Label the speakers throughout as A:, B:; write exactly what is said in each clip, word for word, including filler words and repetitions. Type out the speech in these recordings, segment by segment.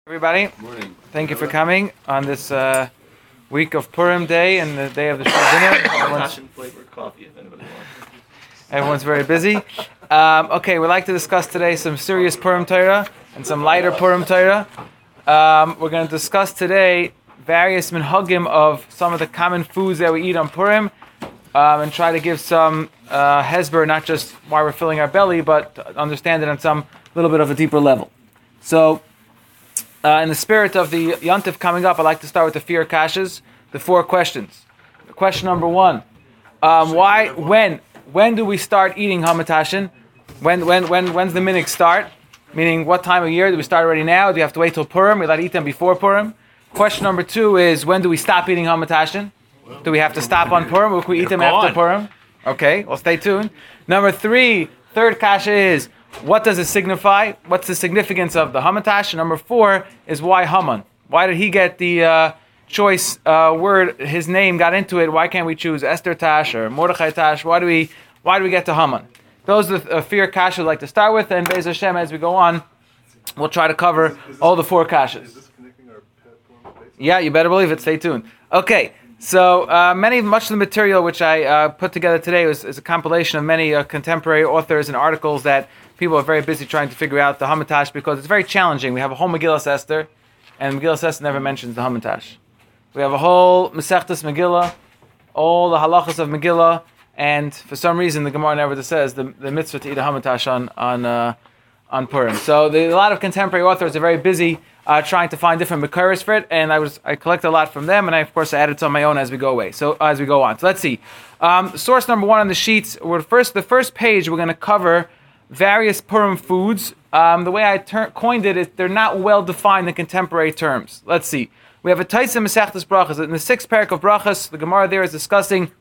A: Everybody,
B: Morning.
A: thank you for coming on this uh, week of Purim day and the day of the Shul dinner. Everyone's,
B: Passion flavored coffee if anybody wants.
A: everyone's very busy. Um, okay, we'd like to discuss today some serious Purim Torah and some lighter Purim Torah. Um, we're going to discuss today various minhagim of some of the common foods that we eat on Purim um, and try to give some uh, hesber, not just why we're filling our belly, but to understand it on some little bit of a deeper level. So, Uh, in the spirit of the Yontif coming up, I'd like to start with the fear kashas, the four questions. Question number one: um, Why, when, when do we start eating hamatashin? When, when, when, when's the minig start? Meaning, what time of year do we start already now? Do we have to wait till Purim? We allowed to eat them before Purim. Question number two is: When do we stop eating hamatashin? Do we have to stop on Purim, or can we eat them after Purim? Okay, well, stay tuned. Number three, third kasha is: what does it signify? What's the significance of the Hamatash? Number four is why Haman? Why did he get the uh, choice uh, word? His name got into it. Why can't we choose Esther Tash or Mordechai Tash? Why do we? Why do we get to Haman? Those are the uh, fear kashas I'd like to start with, and Be'ez Hashem, as we go on, we'll try to cover all the four kashas. Yeah, you better believe it. Stay tuned. Okay. So uh, many, much of the material which I uh, put together today was, is a compilation of many uh, contemporary authors and articles that people are very busy trying to figure out the Hamatash, because it's very challenging. We have a whole Megillas Esther, and Megillas Esther never mentions the Hamatash. We have a whole Masechtas Megillah, all the halachas of Megillah, and for some reason the Gemara never says the, the mitzvah to eat a Hamatash on on uh, on Purim. So the, a lot of contemporary authors are very busy uh, trying to find different makaris for it, and I was I collected a lot from them, and I of course added some of my own as we go away. So uh, as we go on, so let's see. Um, source number one on the sheets. We're first the first page. We're going to cover various Purim foods. Um, the way I ter- coined it is they're not well defined in contemporary terms. Let's see. We have a Taisa Masechtas Brachas. In the sixth parak of Brachas, the Gemara there is discussing,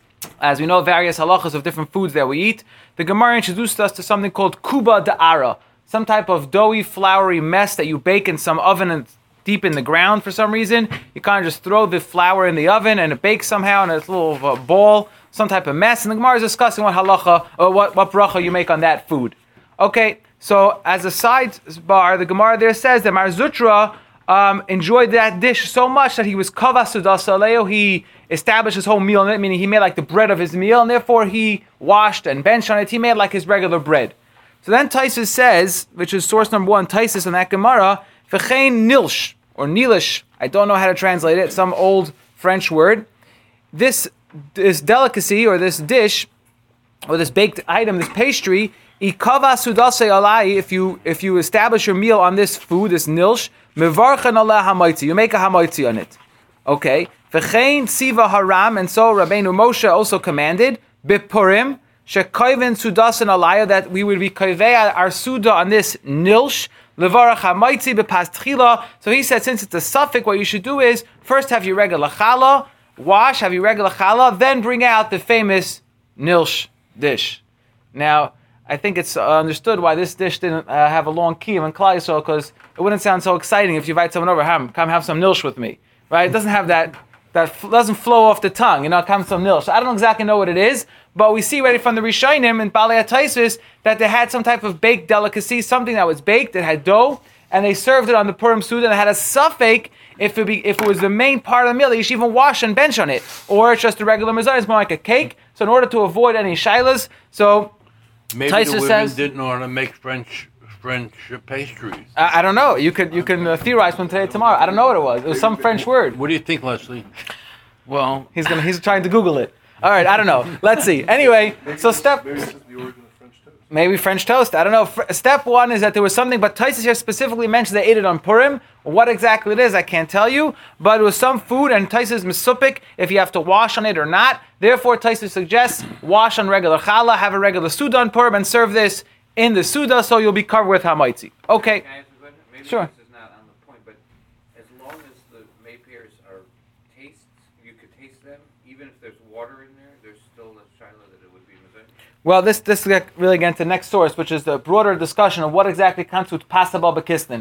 A: as we know, various halachas of different foods that we eat. The Gemara introduced us to something called kuba da'ara, some type of doughy, floury mess that you bake in some oven and deep in the ground for some reason. You kind of just throw the flour in the oven and it bakes somehow in a little uh, ball, some type of mess. And the Gemara is discussing what halacha or what, what bracha you make on that food. Okay, so as a sidebar, the Gemara there says that Mar Zutra um, enjoyed that dish so much that he was kavah sudas aleo. He established his whole meal in it, meaning he made like the bread of his meal, and therefore he washed and benched on it. He made like his regular bread. So then Taisus says, which is source number one, Taisus in that Gemara, v'chein nilsh, or nilish, I don't know how to translate it, some old French word. This this delicacy, or this dish, or this baked item, this pastry, ikava sudase alai, if you if you establish your meal on this food, this nilsh, mevarchan Allah hamaitzi, you make a hamaitzi on it. Okay. V'chein siva haram, and so Rabbeinu Moshe also commanded, bipurim, shekayvin sudasan alaya, that we would be kayvei our suda on this nilsh, levarach hamaitzi bepastchila. So he said, since it's a suffix, what you should do is first have your regular challah, wash, have your regular challah, then bring out the famous nilsh dish. Now, I think it's uh, understood why this dish didn't uh, have a long kiyum in Klal Yisrael, because it wouldn't sound so exciting if you invite someone over, Ham, come have some nilsh with me, right? It doesn't have that. That f- doesn't flow off the tongue, you know, it comes from nilsh. I don't exactly know what it is, but we see right from the Rishonim and Balei HaTaisus that they had some type of baked delicacy, something that was baked, that had dough, and they served it on the Purim Suda, and it had a suffix, if it, be, if it was the main part of the meal, you should even wash and bench on it. Or it's just a regular mezuzah, it's more like a cake. So in order to avoid any shilas, so
C: maybe
A: Taisus
C: the women
A: says,
C: didn't know how to make French French pastries.
A: I, I don't know, you could you can uh, theorize from today to tomorrow. I don't know what it was. It was some French word.
C: What do you think, Leslie? Well,
A: He's gonna. He's trying to Google it. All right, I don't know. Let's see. Anyway, so step.
B: Maybe it's just the origin of French toast.
A: Maybe French toast. I don't know. F- step one is that there was something, but Taisus here specifically mentions they ate it on Purim. What exactly it is, I can't tell you. But it was some food, and Taisus misupik if you have to wash on it or not. Therefore, Taisus suggests wash on regular challah, have a regular suda on Purim, and serve this in the suda, so you'll be covered with hamaitzi. Okay.
D: Can I ask a question? Maybe
A: Sure.
D: this is not on the point, but as long as the may pears are tastes, you could taste them, even if there's water in there, there's still a shiloh that it would be mezuzah.
A: Well, this this get really again to the next source, which is the broader discussion of what exactly constitutes pasta baba kistin.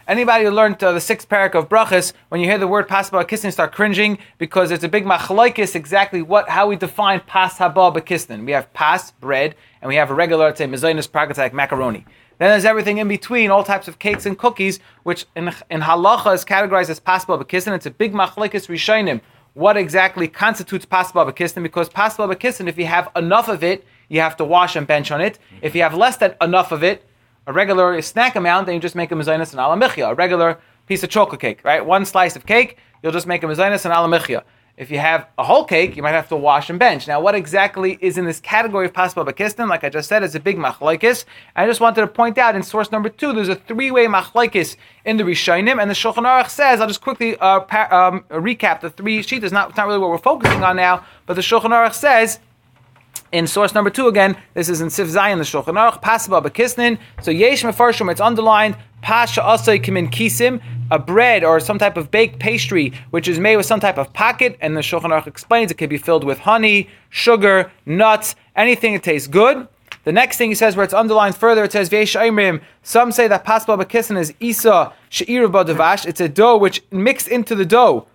A: Anybody who learned uh, the sixth parak of Brachas, when you hear the word pas haba b'kisnin, start cringing because it's a big machlokes exactly what how we define pas haba b'kisnin. We have pas, bread, and we have a regular, let's say, mezainis pragas like macaroni. Then there's everything in between, all types of cakes and cookies, which in, in halacha is categorized as pas haba b'kisnin. It's a big machlokes rishonim. What exactly constitutes pas haba b'kisnin? Because pas haba b'kisnin, if you have enough of it, you have to wash and bench on it. If you have less than enough of it, a regular snack amount, then you just make a mezainis and ala michya, a regular piece of chocolate cake, right? One slice of cake, you'll just make a mezainis and ala michya. If you have a whole cake, you might have to wash and bench. Now, what exactly is in this category of pas haba b'kisnin? Like I just said, it's a big machlokes. I just wanted to point out in source number two, there's a three-way machlokes in the Rishonim, and the Shulchan Aruch says, I'll just quickly uh, par- um, recap the three sheets. It's not, it's not really what we're focusing on now, but the Shulchan Aruch says, in source number two again, this is in Sif Zayin, the Shulchan Aruch, pas haba b'kisnin. So yesh mefarshim, it's underlined, pas she'asay kimin kisim, a bread or some type of baked pastry which is made with some type of pocket, and the Shulchan Aruch explains it can be filled with honey, sugar, nuts, anything that tastes good. The next thing he says, where it's underlined further, it says v'yesh oimrim. Some say that pas haba b'kisnin is isa she'ira b'davash. It's a dough which mixed into the dough.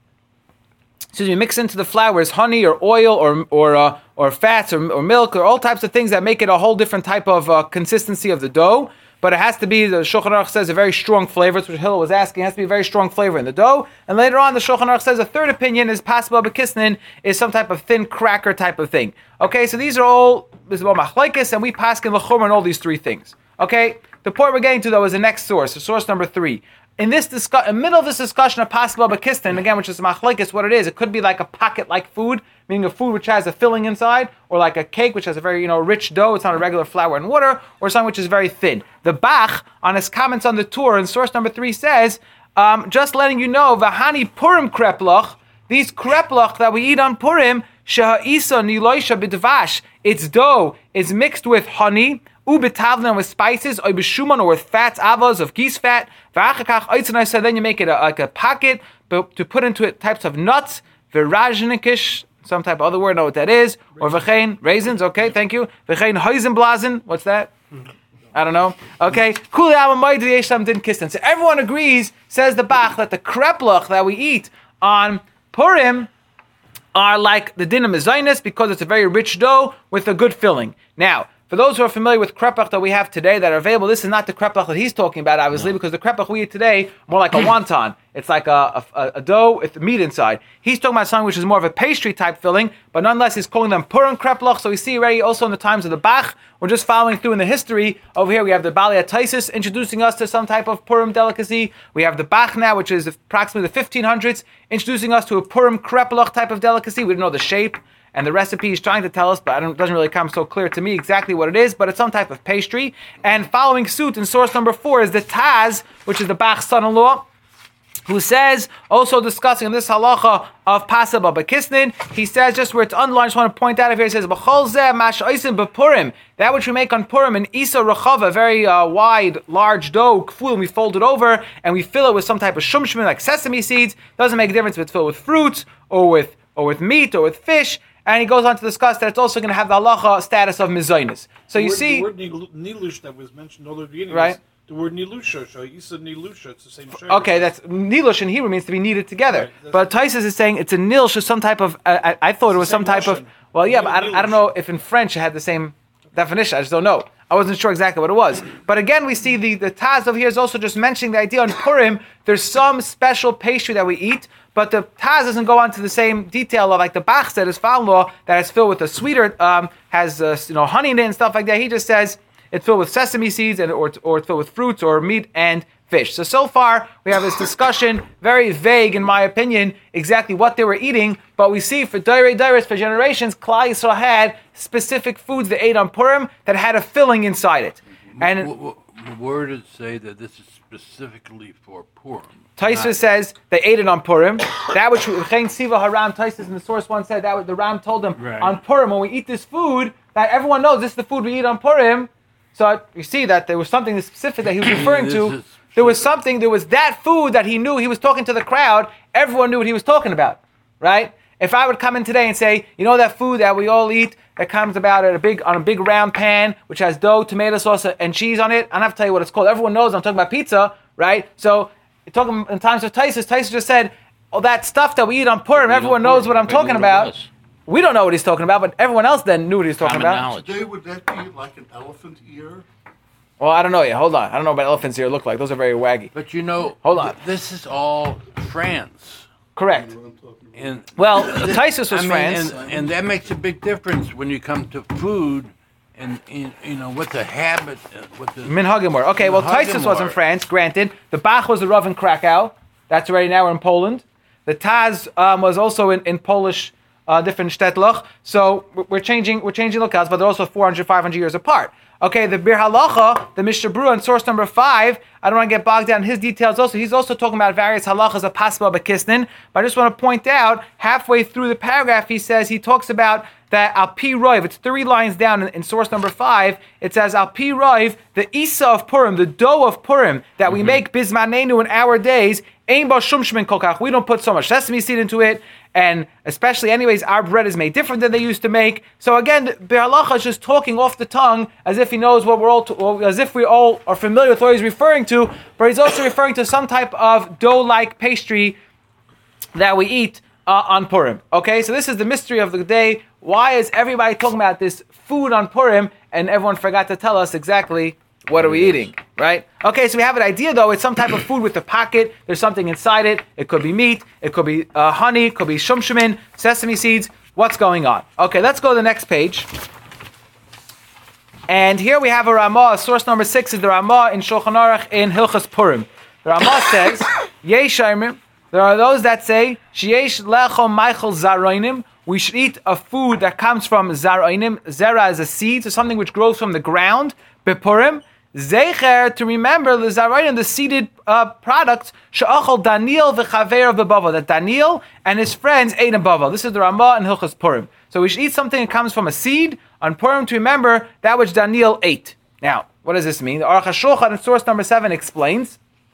A: Excuse me, mix into the flour is honey or oil or or uh, or fats or, or milk or all types of things that make it a whole different type of uh, consistency of the dough. But it has to be, the Shulchan Aruch says, a very strong flavor. That's what Hillel was asking. It has to be a very strong flavor in the dough. And later on, the Shulchan Aruch says a third opinion is pas haba b'kisnin is some type of thin cracker type of thing. Okay, so these are all, this is all machlokes, and we paskin l'chumra on all these three things. Okay, the point we're getting to though is the next source, so source number three. In this discuss, in the middle of this discussion of pas haba b'kisnin, again, which is machlokes, what it is, it could be like a pocket-like food, meaning a food which has a filling inside, or like a cake which has a very, you know, rich dough. It's not a regular flour and water, or something which is very thin. The Bach, on his comments on the Torah, in source number three, says, um, just letting you know, v'hani Purim kreplach, these kreplach that we eat on Purim, sheha'isa niloisha b'dvash, its dough is mixed with honey, ubitavlan with spices, or b'shuman, or with fats, avos of geese fat. V'achakach oitzanai said, then you make it a, like a pocket, but to put into it types of nuts, v'rajnikish, some type of other word, know what that is, or v'chein, raisins, okay, thank you. V'chein hoizenblasen, what's that? I don't know. Okay, kuli amamaydi yeshlam din kistan. So everyone agrees, says the Bach, that the kreplach that we eat on Purim are like the din of mezainis because it's a very rich dough with a good filling. Now, for those who are familiar with kreplach that we have today that are available, this is not the kreplach that he's talking about, obviously, no. Because the kreplach we eat today more like a wonton. It's like a, a, a dough with meat inside. He's talking about something which is more of a pastry type filling, but nonetheless he's calling them Purim kreplach. So we see already also in the times of the Bach, we're just following through in the history. Over here we have the Bali Ataisis introducing us to some type of Purim delicacy. We have the Bach now, which is approximately the fifteen hundreds, introducing us to a Purim kreplach type of delicacy. We don't know the shape and the recipe he's trying to tell us, but it doesn't really come so clear to me exactly what it is, but it's some type of pastry. And following suit in source number four is the Taz, which is the Bach's son-in-law, who says, also discussing this halacha of pas haba b'kisnin, he says, just where it's underlined, I just want to point out over here, it says, B'chol zeh mash oisin b'purim, that which we make on Purim, an isa rachava, very uh, wide, large dough, kful, and we fold it over, and we fill it with some type of shumshmin, like sesame seeds. Doesn't make a difference if it's filled with fruits, or with or with meat, or with fish. And he goes on to discuss that it's also going to have the halacha status of mezainis. So
E: the
A: you
E: word,
A: see,
E: the word nilush that was mentioned all the beginning,
A: right?
E: Is the word nilusha, so isa nilusha, it's the same. Shayla.
A: Okay, that's nilush in Hebrew means to be kneaded together. Right, but Taisus is saying it's a nilsh, some type of. Uh, I, I thought it was some type Russian. of. Well, yeah, but I, I don't know if in French it had the same definition. I just don't know. I wasn't sure exactly what it was. But again, we see the, the Taz over here is also just mentioning the idea on Purim, there's some special pastry that we eat, but the Taz doesn't go on to the same detail of like the Bach said, his father-in-law, that is filled with a sweeter, um, has uh, you know honey in it and stuff like that. He just says it's filled with sesame seeds and or, or it's filled with fruits or meat and fish. So, so far, we have this discussion, very vague in my opinion, exactly what they were eating, but we see for Dairei Dairis, for generations, Klal Yisrael had specific foods they ate on Purim that had a filling inside it. And
C: w- w- where did it say that this is specifically for Purim?
A: Taisa says they ate it on Purim. That which Chen Siva Haram, Taisa in the source one said that the Ram told them
C: right.
A: on Purim when we eat this food that everyone knows this is the food we eat on Purim. So you see that there was something specific that he was referring to. There was something, there was that food that he knew, he was talking to the crowd, everyone knew what he was talking about, right? If I would come in today and say, you know that food that we all eat that comes about at a big on a big round pan, which has dough, tomato sauce, and cheese on it, I don't have to tell you what it's called. Everyone knows I'm talking about pizza, right? So talking in times of Taisus, Taisus just said, "Oh, that stuff that we eat on Purim, everyone knows what I'm talking about." We don't know what he's talking about, but everyone else then knew what he was talking
C: Common
A: about.
C: knowledge.
B: Today, would that be like an elephant ear?
A: Well, I don't know yet. Hold on. I don't know what elephants here look like. Those are very waggy.
C: But you know,
A: Hold on.
C: th- this is all France.
A: Correct.
B: What I'm talking about.
C: And
A: Well, Taisus was
C: I mean,
A: France.
C: and, and that makes a big difference when you come to food, and, and you know what the habit, uh, what the
A: Minhagim were. Okay, well,
C: Minhagim
A: Taisus was in
C: were.
A: France, granted. The Bach was the Rav in Krakow. That's already now we're in Poland. The Taz um, was also in, in Polish, uh, different shtetloch. So we're changing we're changing locales, but they're also four hundred, five hundred years apart. Okay, the Bir Halacha, the Mishnah Berurah on source number five, I don't want to get bogged down in his details also. He's also talking about various halachas of Pasba Bekisnin, but I just want to point out, halfway through the paragraph, he says, he talks about that Al Pi Roiv, it's three lines down in, in source number five, it says Al Pi Roiv, the Isa of Purim, the dough of Purim that we make Bismanenu in our days, Ein Ba Shum Shmin Kokach, we don't put so much sesame seed into it, and especially anyways, our bread is made different than they used to make. So again, Bir Halacha is just talking off the tongue as if he knows what we're all, to, as if we all are familiar with what he's referring to, but he's also referring to some type of dough-like pastry that we eat uh, on Purim. Okay, so this is the mystery of the day. Why is everybody talking about this food on Purim and everyone forgot to tell us exactly what are we eating, right? Okay, so we have an idea though. It's some type of food with a pocket. There's something inside it. It could be meat. It could be uh, honey. It could be shumshumin, sesame seeds. What's going on? Okay, let's go to the next page. And here we have a Ramah. Source number six is the Ramah in Shulchan Aruch in Hilchas Purim. The Ramah says, Yeshayim, there are those that say, Sheyesh lechom meichel zaroinim, we should eat a food that comes from zaroinim. Zera is a seed, so something which grows from the ground. Bepurim, Zecher, to remember the zaroinim, the seeded uh, products, she'achol Daniel v'chaver b'bava, that Daniel and his friends ate in Bava. This is the Ramah in Hilchas Purim. So we should eat something that comes from a seed on Purim to remember that which Daniel ate. Now, what does this mean? The Aruch HaShulchan in source number seven explains.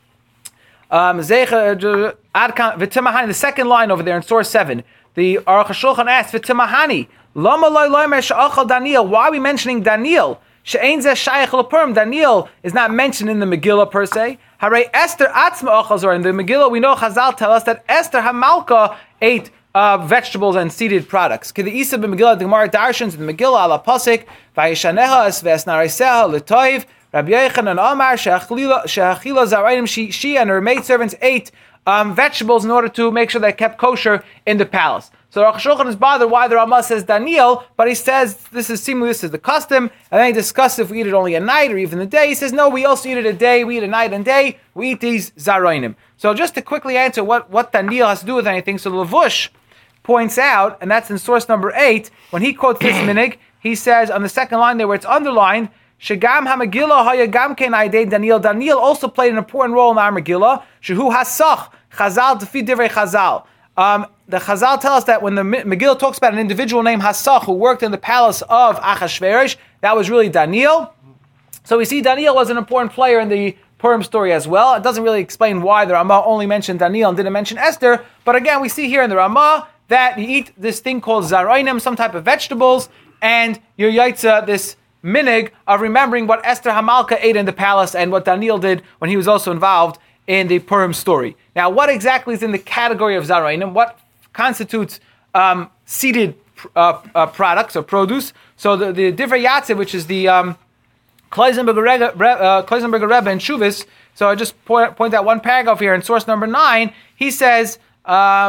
A: Um, the second line over there in source seven, the Aruch HaShulchan asks, V'timahani, lama loy loymer she'achal Daniel, why are we mentioning Daniel? She'ein zeh shayach l'Purim, Daniel is not mentioned in the Megillah per se. Harei Esther atzma achal zor, in the Megillah we know Chazal tell us that Esther HaMalka ate uh, vegetables and seeded products. K'the Isa b'Megillah, the Gemara Darshans in the Megillah ala pasik, v'ayishaneha es v'esnariseha l'toiv, Rabbi Yochanan Amar she'achila zarayim, she, she and her maidservants ate um, vegetables in order to make sure they kept kosher in the palace. So Aruch HaShulchan is bothered why the Ramah says Daniel, but he says this is seemingly this is the custom, and then he discusses if we eat it only at night or even the day. He says no, we also eat it a day, we eat it night and day, we eat these zarayim. So just to quickly answer what, what Daniel has to do with anything, so Levush points out, and that's in source number eight, when he quotes this minig, he says on the second line there where it's underlined, Shegam HaMegillah Hayagam Ken Aidei Daniel. Daniel also played an important role in our Megillah. Shehu Hasach Chazal Defi Divrei Chazal. Um, the Chazal tell us that when the Megillah talks about an individual named Hasach who worked in the palace of Achashverosh, that was really Daniel. So we see Daniel was an important player in the Purim story as well. It doesn't really explain why the Ramah only mentioned Daniel and didn't mention Esther. But again, we see here in the Ramah that you eat this thing called zarainim, some type of vegetables, and your yaitza, this minig of remembering what Esther Hamalka ate in the palace and what Daniel did when he was also involved in the Purim story. Now, what exactly is in the category of zarainim? What constitutes um, seeded uh, uh, products or produce? So the, the Divrei Yatziv, which is the um, Kloisenberger Rebbe in Shuvis, so I just point, point out one paragraph here in source number nine, he says, Uh,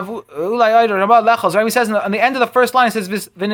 A: he says on the end of the first line, it says,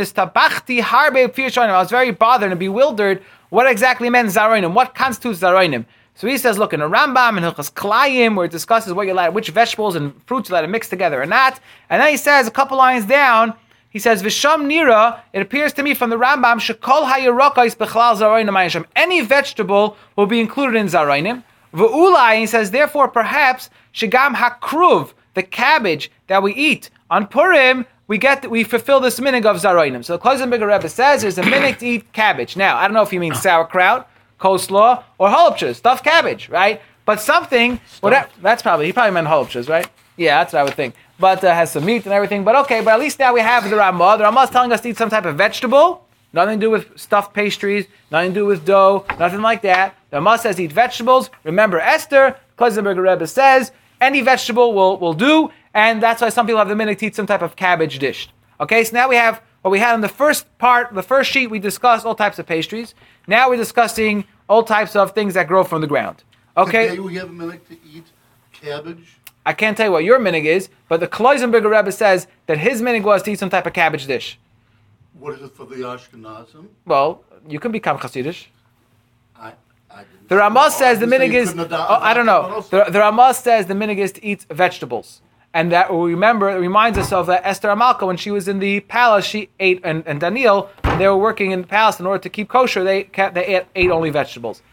A: I was very bothered and bewildered what exactly meant zarainim, what constitutes zarainim. So he says, look, in a Rambam and Hilchas Klayim, where it discusses what you let, which vegetables and fruits you let it mix together or not. And then he says, a couple lines down, he says, Visham Nira, it appears to me from the Rambam, Shekol hayirokais bechlal zarainim ayisham. Any vegetable will be included in zarainim. V'ulai, he says, therefore, perhaps, Shigam hakruv, the cabbage that we eat on Purim, we get we fulfill this minig of zarainim. So the Kloisenberger Rebbe says there's a minig to eat cabbage. Now, I don't know if he means sauerkraut, coleslaw, or holopshas, stuffed cabbage, right? But something, whatever, that's probably, he probably meant holopshas, right? Yeah, that's what I would think. But uh, has some meat and everything. But okay, but at least now we have the Ramah. The Ramah is telling us to eat some type of vegetable. Nothing to do with stuffed pastries, nothing to do with dough, nothing like that. The Ramah says eat vegetables. Remember Esther, Kloisenberger Rebbe says any vegetable will, will do, and that's why some people have the minhag to eat some type of cabbage dish. Okay, so now we have what we had in the first part, the first sheet, we discussed all types of pastries. Now we're discussing all types of things that grow from the ground. Okay?
B: Today we have a minute to eat cabbage.
A: I can't tell you what your minhag is, but the Kloisenberger Rebbe says that his minhag was to eat some type of cabbage dish.
B: What is it for the Ashkenazim?
A: Well, you can become Hasidish.
B: I, I didn't
A: The Ramah
B: know.
A: says the
B: You say
A: minhag
B: you
A: is,
B: couldn't
A: oh,
B: adopt-
A: I don't know.
B: adopt
A: The, the Ramah says the minhag is to eat vegetables. And that, we remember, it reminds us of that Esther Amalka, when she was in the palace, she ate, and, and Daniel, when they were working in the palace in order to keep kosher, they kept, they ate, ate only vegetables.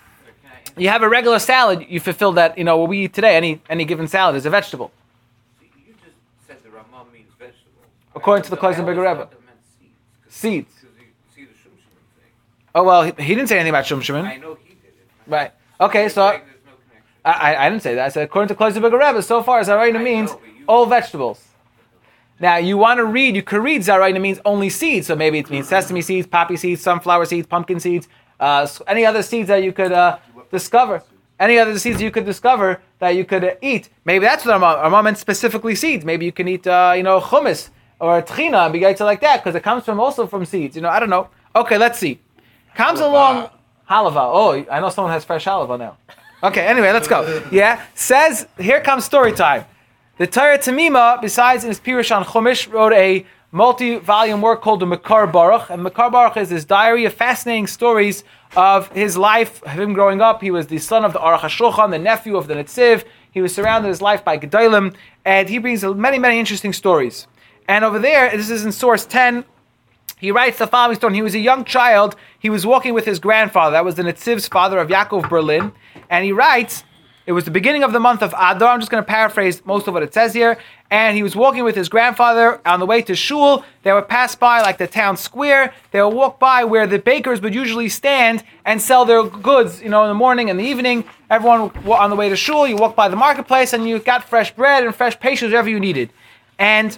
A: You have a regular salad, you fulfill that, you know, what we eat today, any any given salad is a vegetable.
D: You just said the Ramah means vegetable.
A: According to the
D: I always
A: Kloisenberger Rebbe.
D: thought that meant seeds. 'cause-
A: Seeds.
D: 'cause you see the Shum Shimon thing.
A: Oh, well, he, he didn't say anything about Shum
D: I
A: Shimon.
D: know he did it.
A: Right. Okay,
D: You're
A: so
D: saying there's no connection.
A: I, I, I didn't say that. I said, according to Kloisenberger Rebbe, so far, Zaraina
D: I
A: means
D: know, but you-
A: all vegetables. Now, you want to read, you could read Zaraina means only seeds. So maybe it means sesame seeds, poppy seeds, sunflower seeds, pumpkin seeds, uh, s- any other seeds that you could uh, discover. Any other seeds you could discover that you could uh, eat. Maybe that's what Ramah Ramah meant, specifically seeds. Maybe you can eat, uh, you know, hummus or tchina and begaita like that, because it comes from also from seeds. You know, I don't know. Okay, let's see. Comes along halava. Oh, I know someone has fresh halava now. Okay, anyway, let's go. Yeah, says, here comes story time. The Torah Tamima, besides in his Pirush on Chumash, wrote a multi-volume work called the Makar Baruch. And Makar Baruch is this diary of fascinating stories of his life, of him growing up. He was the son of the Aruch HaShulchan, the nephew of the Netziv. He was surrounded in his life by Gedolim. And he brings many, many interesting stories. And over there, this is in source ten, he writes the following story. He was a young child. He was walking with his grandfather. That was the Netziv's father of Yaakov Berlin. And he writes, it was the beginning of the month of Adar. I'm just going to paraphrase most of what it says here. And he was walking with his grandfather on the way to shul. They would pass by like the town square. They would walk by where the bakers would usually stand and sell their goods, you know, in the morning and the evening. Everyone on the way to shul, you walk by the marketplace and you got fresh bread and fresh pastries, whatever you needed. And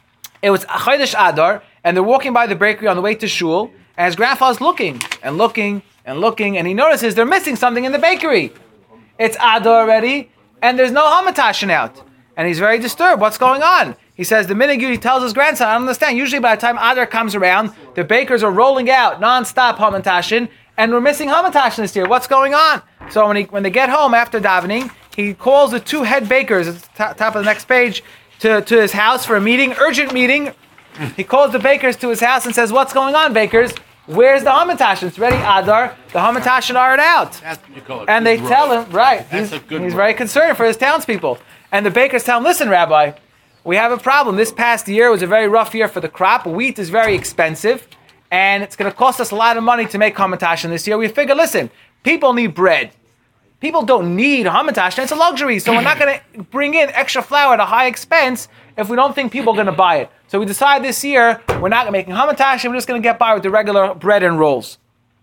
A: it was Chodesh Adar, and they're walking by the bakery on the way to shul, and his grandfather's looking and looking and looking, and he notices they're missing something in the bakery. It's Adar already, and there's no Hamatashin out. And he's very disturbed. What's going on? He says, the minute he tells his grandson, I don't understand. Usually by the time Adar comes around, the bakers are rolling out non-stop Hamatashin, and we're missing Hamatashin this year. What's going on? So when he, when they get home after davening, he calls the two head bakers, at the top, top of the next page, to, to his house for a meeting, urgent meeting. He calls the bakers to his house and says, what's going on, bakers? Where's the Hamatashin? It's ready, Adar. The Hamatashin aren't out.
C: That's what you call it.
A: And they
C: good
A: tell
C: roast.
A: him, right,
C: That's
A: he's,
C: a good
A: he's
C: roast.
A: very concerned for his townspeople. And the bakers tell him, listen, Rabbi, we have a problem. This past year was a very rough year for the crop. Wheat is very expensive, and it's going to cost us a lot of money to make Hamatashin this year. We figure, listen, people need bread. People don't need Hamatashin. It's a luxury, so we're not going to bring in extra flour at a high expense if we don't think people are going to buy it. So we decided this year we're not making Hamatashin. We're just going to get by with the regular bread and rolls.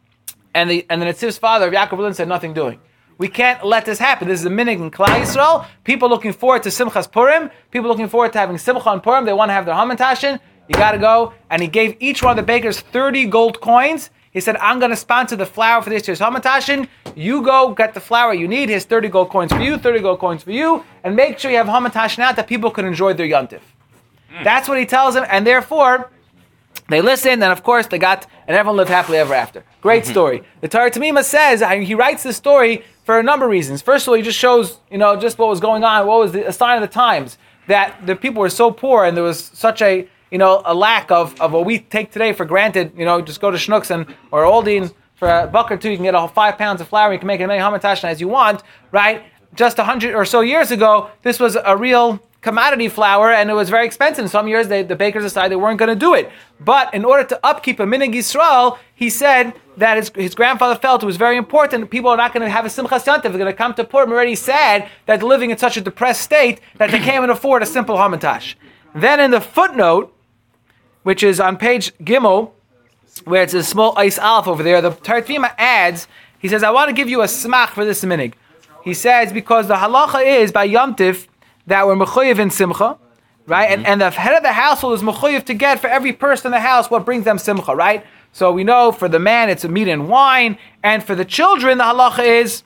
A: And the and the Netziv's father of Yaakov Berlin said, nothing doing. We can't let this happen. This is a minhag in Klal Yisrael. People looking forward to Simchas Purim. People looking forward to having Simcha on Purim. They want to have their Hamatashin. You got to go. And he gave each one of the bakers thirty gold coins. He said, I'm going to sponsor the flour for this year's Hamatashin. You go get the flour you need. Here's thirty gold coins for you, thirty gold coins for you. And make sure you have Hamatashin out that people can enjoy their Yontif. Mm. That's what he tells them. And therefore, they listened, and of course they got, and everyone lived happily ever after. Great mm-hmm. story. The Torah Tamima says, he writes this story for a number of reasons. First of all, he just shows, you know, just what was going on, what was the, a sign of the times, that the people were so poor and there was such a, you know, a lack of, of what we take today for granted. You know, just go to Schnucks and, or Aldi, and for a buck or two, you can get a five pounds of flour, you can make as many Hamatashin as you want, right? Just a hundred or so years ago, this was a real commodity flour, and it was very expensive. In some years, they, the bakers decided they weren't going to do it. But in order to upkeep a minhag Yisrael, he said that his, his grandfather felt it was very important. People are not going to have a Simchas Yontif. They're going to come to Purim already sad that they're living in such a depressed state that they can't even afford a simple Hamatash. Then in the footnote, which is on page Gimel, where it's a small ice aleph over there, the Torah Tamima adds, he says, I want to give you a smach for this minhag. He says, because the halacha is by Yom Tif, that we're mechuyev in simcha, right? Mm-hmm. And, and the head of the household is mechuyev to get for every person in the house what brings them simcha, right? So we know for the man it's a meat and wine, and for the children the halacha is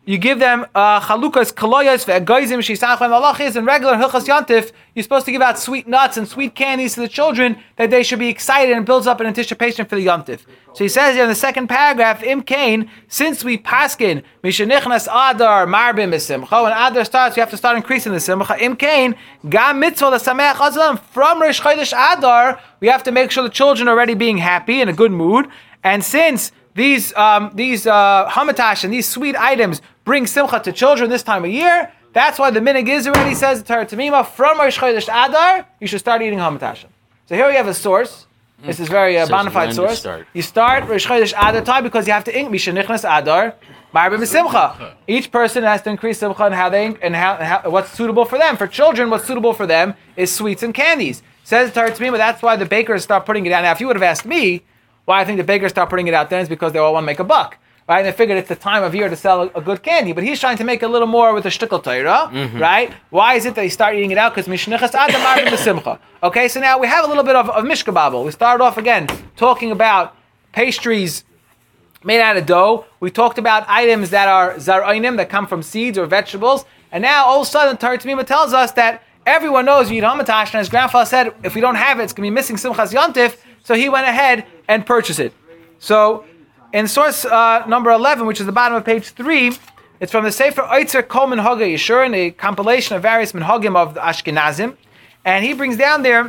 A: you give them uh, chalukas, kaloyas, ve'egoizim, shisachem, alachis, and regular hilchas yantif. You're supposed to give out sweet nuts and sweet candies to the children that they should be excited and builds up an anticipation for the yantif. So he says here in the second paragraph, Im Kain, since we paskin, mishenichnas adar marbim besimcha, when adar starts, you have to start increasing the simcha. Im Kain, gam mitzvah l'sameach azlam, from Rish Chodesh Adar, we have to make sure the children are already being happy, in a good mood, and since these um, these uh, hamatash and these sweet items bring simcha to children this time of year, that's why the minig is already says the Torah Tamima, from Rish Chodesh Adar, you should start eating hamatash. So here we have a source. This is very uh, bona fide source.
F: Start.
A: You start Rish Chodesh Adar time because you have to ink Mishenichnas Adar Marbim Simcha. Each person has to increase simcha and how they and how, how what's suitable for them. For children, what's suitable for them is sweets and candies. Says the Torah Tamima, that's why the bakers start putting it out. Now, if you would have asked me why I think the bakers start putting it out then, it's because they all want to make a buck. Right? And they figured it's the time of year to sell a, a good candy. But he's trying to make a little more with the shtickle Torah, mm-hmm. right? Why is it that they start eating it out? Because Mishnichas Adam Marbim B'Simcha. Okay, so now we have a little bit of, of Mishkababel. We started off again talking about pastries made out of dough. We talked about items that are zarainim, that come from seeds or vegetables. And now all of a sudden, Torah Tamima tells us that everyone knows you eat hamatash, and his grandfather said, if we don't have it, it's going to be missing Simchas Yontif. So he went ahead and purchased it. So in source uh, number eleven, which is the bottom of page three, it's from the Sefer Oitzer Kol Minhagei Yeshurun, a compilation of various minhagim of the Ashkenazim. And he brings down there,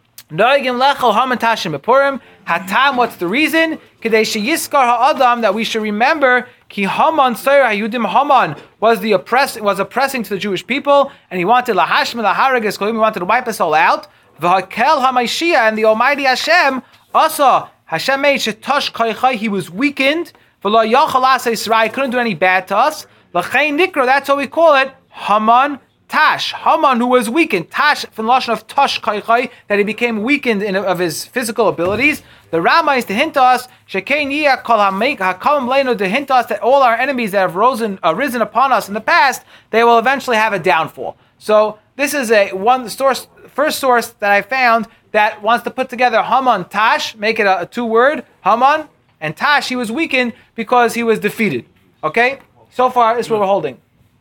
A: Noigim lechol hamatashim bepurim. Hatam, what's the reason? Kedei sheyiskar ha'adam, that we should remember, ki Haman soyer hayudim, Haman was the oppress was oppressing to the Jewish people, and he wanted lahashmi laharagas kolim, he wanted to wipe us all out. V'hakel ha'maishia, and the Almighty Hashem also Hashem made shetosh kaychay, he was weakened. V'lo yachal asa Yisrael, he couldn't do any bad to us. L'chein nikra, that's what we call it, Haman Tash, Haman who was weakened. Tash from the lashon of Tosh Kaychay, that he became weakened in of his physical abilities. The Rama is to hint to us, Shekein Yiyah Kol HaMeik HaKalam Leinu, to hint to us that all our enemies that have risen, uh, risen upon us in the past, they will eventually have a downfall. So this is a one source, first source that I found that wants to put together Haman Tash, make it a, a two-word, Haman and Tash. He was weakened because he was defeated. Okay, so far this is what we're holding.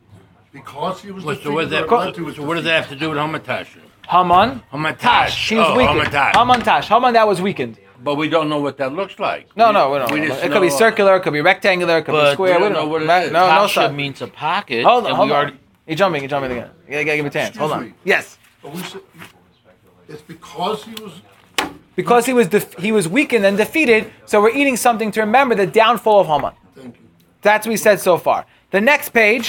B: Because he was
C: Well,
B: defeated.
C: so, what does that,
B: or because he was
C: so what does that have to do with hamatash?
A: Haman
C: Hamatash.
A: Tash. He was
C: Oh,
A: weakened.
C: Hamatash.
A: Haman Tash. Haman that was weakened.
C: But we don't know what that looks like.
A: No,
C: we,
A: no, we don't.
C: we
A: know.
C: just
A: It could be
C: know-
A: circular, it could be rectangular, it could be
F: But
A: square.
C: we
A: We
C: don't
A: don't
C: know what it
A: Right?
C: is.
A: No, no,
F: Tasha
A: sir.
F: means a pocket.
A: Hold on,
F: and
A: hold
F: we
A: on.
F: already-
A: You're jumping, you're jumping again. You gotta give me a chance. Hold
B: Excuse
A: on.
B: me.
A: Yes.
B: But we said, it's because he was.
A: Because he was def- he was weakened and defeated, so we're eating something to remember the downfall of Haman.
B: Thank you.
A: That's what we said so far. The next page,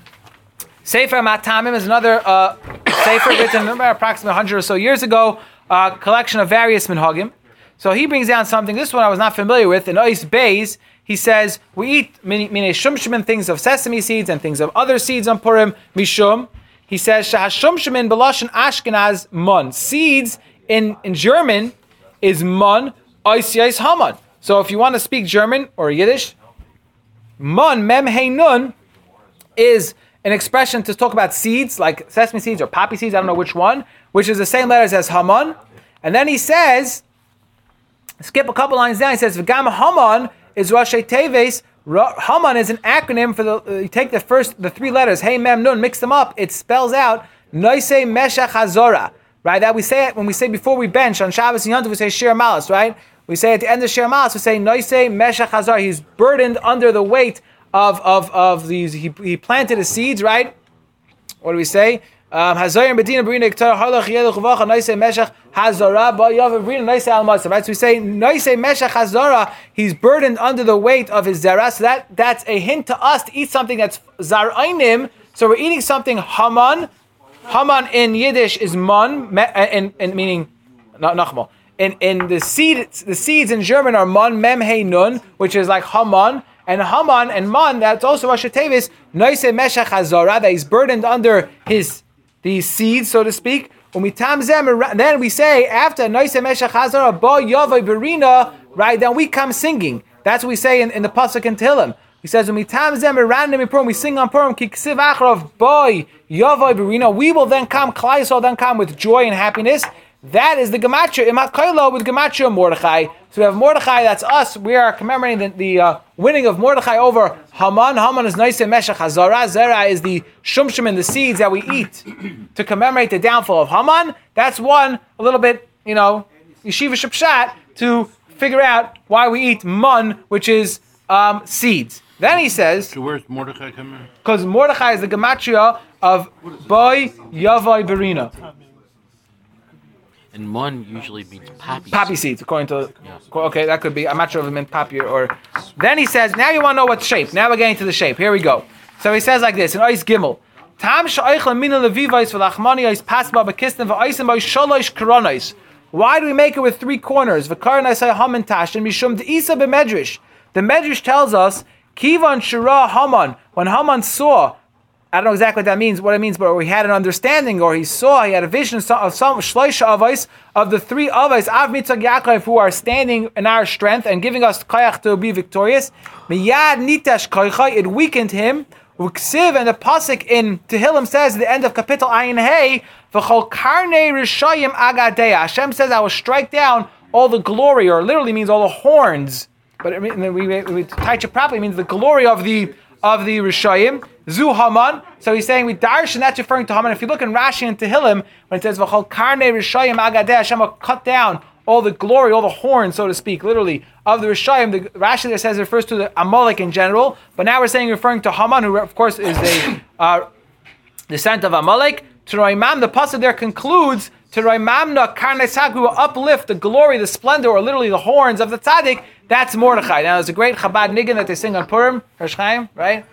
A: Sefer Matamim, is another uh, Sefer written approximately one hundred or so years ago, a uh, collection of various minhagim. So he brings down something, this one I was not familiar with, in Ois Beis, he says, we eat mini shumshimin, things of sesame seeds and things of other seeds on Purim, mishum. He says, shahashumshimin beloshin Ashkenaz mon. Seeds in, in German is mon, ois yais haman. So if you want to speak German or Yiddish, mon, mem hey nun, is an expression to talk about seeds, like sesame seeds or poppy seeds, I don't know which one, which is the same letters as Haman. And then he says, skip a couple lines down, he says, V'gam Haman is Rashi Teves. Haman is an acronym for the, uh, you take the first, the three letters, Hey Mem Nun, mix them up, it spells out, Noise Meshach Hazorah, right? That we say it, when we say before we bench, on Shabbos and Yom Tov, we say Shir Malas, right? We say at the end of Shir Malas, we say Noise Meshach Hazorah, he's burdened under the weight of of of these, he, he planted his seeds, right? What do we say? Um, right? So we say Noise Meshach Hazara, he's burdened under the weight of his zara. So that, that's a hint to us to eat something that's zarainim. So we're eating something Haman. Haman in Yiddish is mon, and meaning not nachmal. In in the seed, the seeds in German are mon mem hey nun, which is like Haman. And Haman and Man, that's also Rosh Tevis, Noise Meshach Hazara, that he's burdened under his these seeds, so to speak. When we tam them, then we say after Noise Meshach Hazara, Bo Yavai Berina, right? Then we come singing. That's what we say in, in the pasuk in Tehillim. He says when we tam them around him in Purim, we sing on Purim, Kiksiv Achrov Boy Yavai Berina. We will then come, Klai will then come with joy and happiness. That is the gematria Imat Kailo with gematria Mordechai. So we have Mordechai, that's us. We are commemorating the, the uh, winning of Mordechai over Haman. Haman is nice and Meshach Hazara. Zera is the shumshim and the seeds that we eat to commemorate the downfall of Haman. That's one, a little bit, you know, yeshiva shapshat to figure out why we eat mun, which is um, seeds. Then he says,
C: So where's Mordechai coming in?
A: because Mordechai is the gematria of Boy Yavai Berina.
F: And mun usually means poppy.
A: Poppy seeds, according to. Okay, that could be. I'm not sure if it meant poppy or, or. Then he says, now you want to know what shape. Now we're getting to the shape. Here we go. So he says like this in Ois Gimel. Tam sha'oichle mina levivais v'lachmani ois pasba b'kistin v'oisim ois sholosh koronos. Why do we make it with three corners? V'karonai say haman tash and mishum de'isa b'medrash. The medrash tells us kivan shira Haman. When Haman saw, I don't know exactly what that means, what it means, but he had an understanding, or he saw, he had a vision of some, of some shloisha avos, of the three avos, Av Mitzvah Yaakov, who are standing in our strength and giving us koyach to be victorious. Miyad nitash koycha, it weakened him. Uksiv, and the pasuk in Tehillim says at the end of Kapitel Ayin Hey, v'chol karnei rishayim agadeya. Hashem says, I will strike down all the glory, or literally means all the horns. But I mean, we, we, we touch it properly, means the glory of the of the Rishayim, Zu Haman. So he's saying we darshan, that's referring to Haman. If you look in Rashi and Tehillim, when it says V'chol karnei Rishayim agadeh, Hashem will cut down all the glory, all the horns, so to speak, literally, of the Rishayim. The Rashi there says it refers to the Amalek in general, but now we're saying referring to Haman, who of course is the uh, descent of Amalek. To Raimam, the pasuk there concludes, to Raimamna karnei tzaddik, who will uplift the glory, the splendor, or literally the horns of the tzaddik. That's Mordechai. Now, there's a great Chabad niggin that they sing on Purim, Rosh Chaim, right?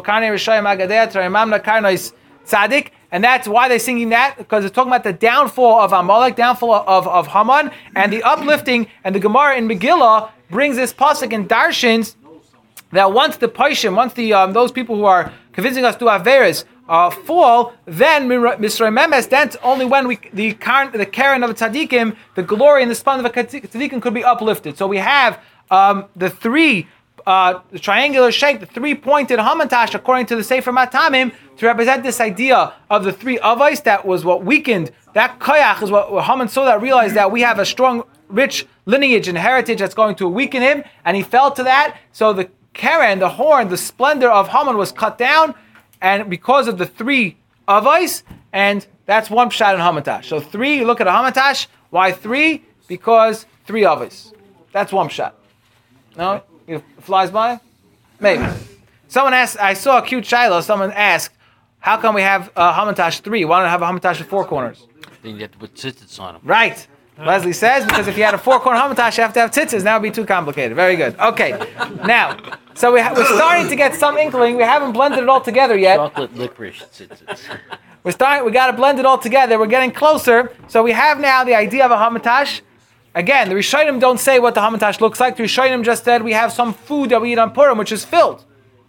A: And that's why they're singing that, because it's talking about the downfall of Amalek, downfall of, of Haman, and the uplifting, and the Gemara in Megillah brings this pasuk in Darshins, that once the Paishim, once the um, those people who are convincing us to Averis uh, fall, then Misrei Memes, then only when we the Karen, the Karen of the Tzaddikim, the glory and the splendor of the Tzaddikim could be uplifted. So we have um, the three, uh, the triangular shape, the three-pointed Hamantash, according to the Sefer Matamim, to represent this idea of the three avos. That was what weakened. That koyach is what Haman saw, that realized that we have a strong, rich lineage and heritage that's going to weaken him, and he fell to that. So the Karen, the horn, the splendor of Haman was cut down, and because of the three avos, and that's one pshat in Hamantash. So three, you look at a Hamantash, why three? Because three avos. That's one pshat. No? It flies by? Maybe. Someone asked, I saw a cute shiloh, someone asked, how come we have a Hamantash three? Why don't I have a Hamantash with four corners?
F: Then you have to put tzitzits on them.
A: Right. Leslie says, because if you had a four-corner Hamantash, you have to have tzitzis. That would be too complicated. Very good. Okay. Now, so we ha- we're starting to get some inkling. We haven't blended it all together yet.
F: Chocolate licorice tzitzits.
A: We're starting. We got to blend it all together. We're getting closer. So we have now the idea of a Hamantash. Again, the Rishonim don't say what the Hamantash looks like. The Rishonim just said we have some food that we eat on Purim, which is filled.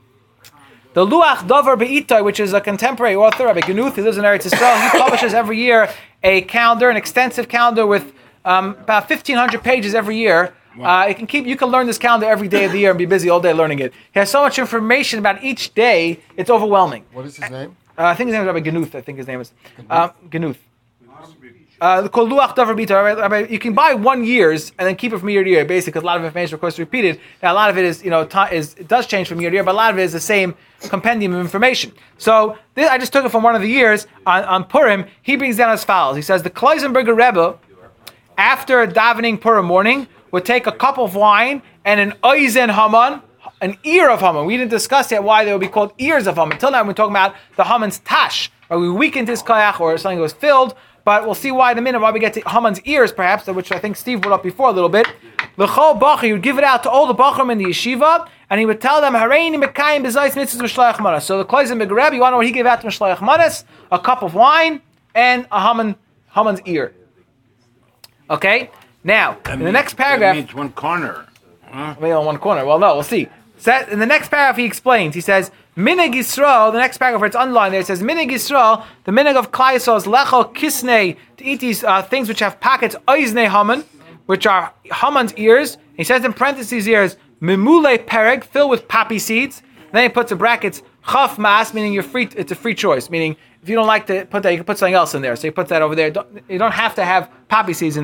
A: The Luach Dover Be'itoi, which is a contemporary author, Rabbi Genuth, who lives in Eretz Yisrael, he publishes every year a calendar, an extensive calendar with um, about fifteen hundred pages every year. Wow. Uh, it can keep. You can learn this calendar every day of the year and be busy all day learning it. He has so much information about each day, it's overwhelming.
B: What is his name?
A: Uh, I think his name is Rabbi Genuth. I think his name is uh, Genuth. Uh, called Luach Dover Bita. You can buy one year's and then keep it from year to year, basically, because a lot of information, of course, is repeated. Now, a lot of it is, you know, t- is it does change from year to year, but a lot of it is the same compendium of information. So this, I just took it from one of the years on, on Purim. He brings down as follows. He says the Kloisenberger Rebbe, after davening Purim morning, would take a cup of wine and an oizen Haman, an ear of Haman. We didn't discuss yet why they would be called ears of Haman. Until now, we're talking about the Haman's tash, where we weakened his koyach or something that was filled. But we'll see why in a minute, why we get to Haman's ears, perhaps, which I think Steve brought up before a little bit. L'chol bachar, he would give it out to all the bachrim in the yeshiva, and he would tell them, Hareini mekayim b'zayis mitzvahs m'shlayach manas. So the Kloisenberger Rebbe, you want to know what he gave out to m'shlayach manas? A cup of wine and a Haman, Haman's ear. Okay? Now,
C: That
A: in the
C: means-
A: next paragraph...
C: That means one corner. Huh?
A: Maybe on one corner. Well, no, we'll see. So in the next paragraph, he explains. He says, Minig Yisrael, the next paragraph where it's underlined there, it says, Minig Yisrael, the minig of Klal Yisrael is lecho kisnei, to eat these uh, things which have pockets, oizne Haman, which are Haman's ears. He says in parentheses ears, mimule pereg, filled with poppy seeds. And then he puts in brackets, chaf mas, meaning you're free, it's a free choice, meaning if you don't like to put that, you can put something else in there. So he puts that over there. Don't, you don't have to have poppy seeds in there.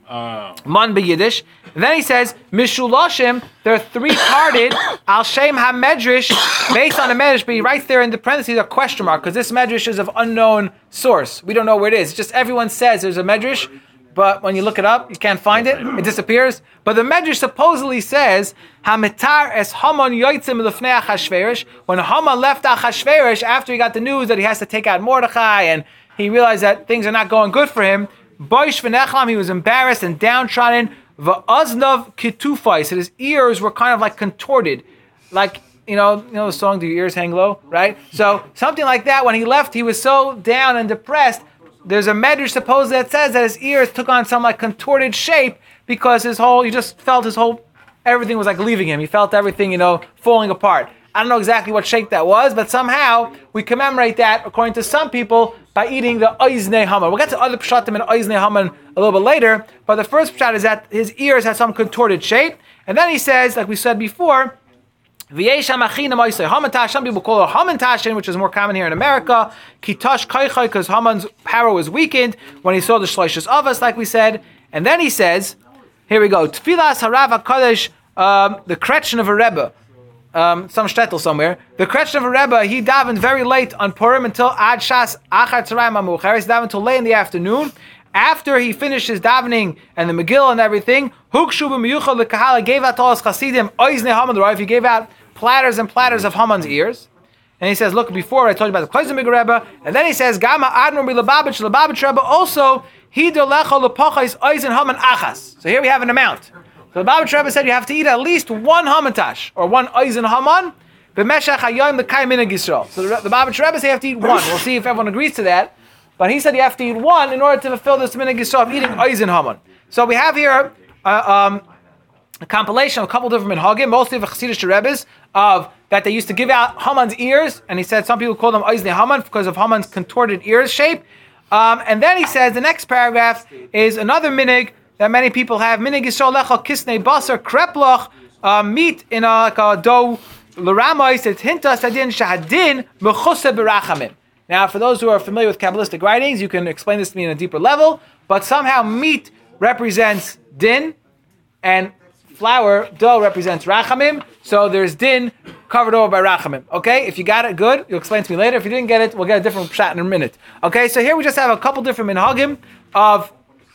C: Uh,
A: Man b'Yiddish. And then he says, Mishulashim, they're three-parted, Al Shem HaMedrash, based on a Medrash, but he writes there in the parentheses a question mark, because this Medrash is of unknown source. We don't know where it is. It's just everyone says there's a Medrash, but when you look it up, you can't find it. It disappears. But the Medrash supposedly says, Hamitar es Haman yoitzim lefnei Achashverosh. When Haman left Achashverosh, after he got the news that he has to take out Mordechai, and he realized that things are not going good for him, Boish v'nechlam, he was embarrassed and downtrodden. V'aznav kitufai, so his ears were kind of like contorted, like, you know, you know the song, "Do Your Ears Hang Low?" Right? So something like that. When he left, he was so down and depressed. There's a medrash supposedly that says that his ears took on some like contorted shape because his whole, he just felt his whole, everything was like leaving him. He felt everything, you know, falling apart. I don't know exactly what shape that was, but somehow we commemorate that, according to some people, by eating the Oiznei Haman. We'll get to other pshatim and Oiznei Haman a little bit later, but the first pshat is that his ears had some contorted shape. And then he says, like we said before, V'yesha machinam oisei Hamantash. Some people call it Hamantashin, which is more common here in America. Kitash kaichai, because Haman's power was weakened when he saw the shloishes of us, like we said. And then he says, here we go, Tfilas harav HaKadosh, um, the Kretchen of a Rebbe. Um, some shtetl somewhere. The Kretchen of a Rebbe, he davened very late on Purim until Ad Shas Achar Tzarayim HaMucher. He davened until late in the afternoon. After he finished his davening and the Megillah and everything, Hukshu b'miyuchad l'kahala, gave out to all his chasidim Oiznei Haman l'Rav. He gave out platters and platters of Haman's ears. And he says, look, before I told you about the Kloizim Rebbe, and then he says, Gama Admor B'Lababich L'Lababich Rebbe also he dolecha l'pochais Oizen Haman achas. So here we have an amount. So the Lubavitch Rebbe said you have to eat at least one Hamantash, or one Oizen Haman, b'meshach hayom l'kai minhag Yisrael. So the Lubavitch Rebbe said you have to eat one. We'll see if everyone agrees to that. But he said you have to eat one in order to fulfill this minhag Yisrael of eating Oizen Haman. So we have here uh, um, a compilation of a couple different minhagim, mostly of Chassidish Rebbes, of that they used to give out Haman's ears, and he said some people call them Oiznei Haman because of Haman's contorted ears shape. Um, and then he says the next paragraph is another minhag that many people have. Minhag Yisrael lecha kisnei basar kreploch, uh, meat in a, like a dough l'ramais. It's hintas adin shahadin mechuseh berachamim. Now, for those who are familiar with Kabbalistic writings, you can explain this to me in a deeper level. But somehow meat represents din, and flour, dough, represents rachamim. So there's din covered over by rachamim. Okay, if you got it, good. You'll explain to me later. If you didn't get it, we'll get a different pshat in a minute. Okay, so here we just have a couple different minhagim of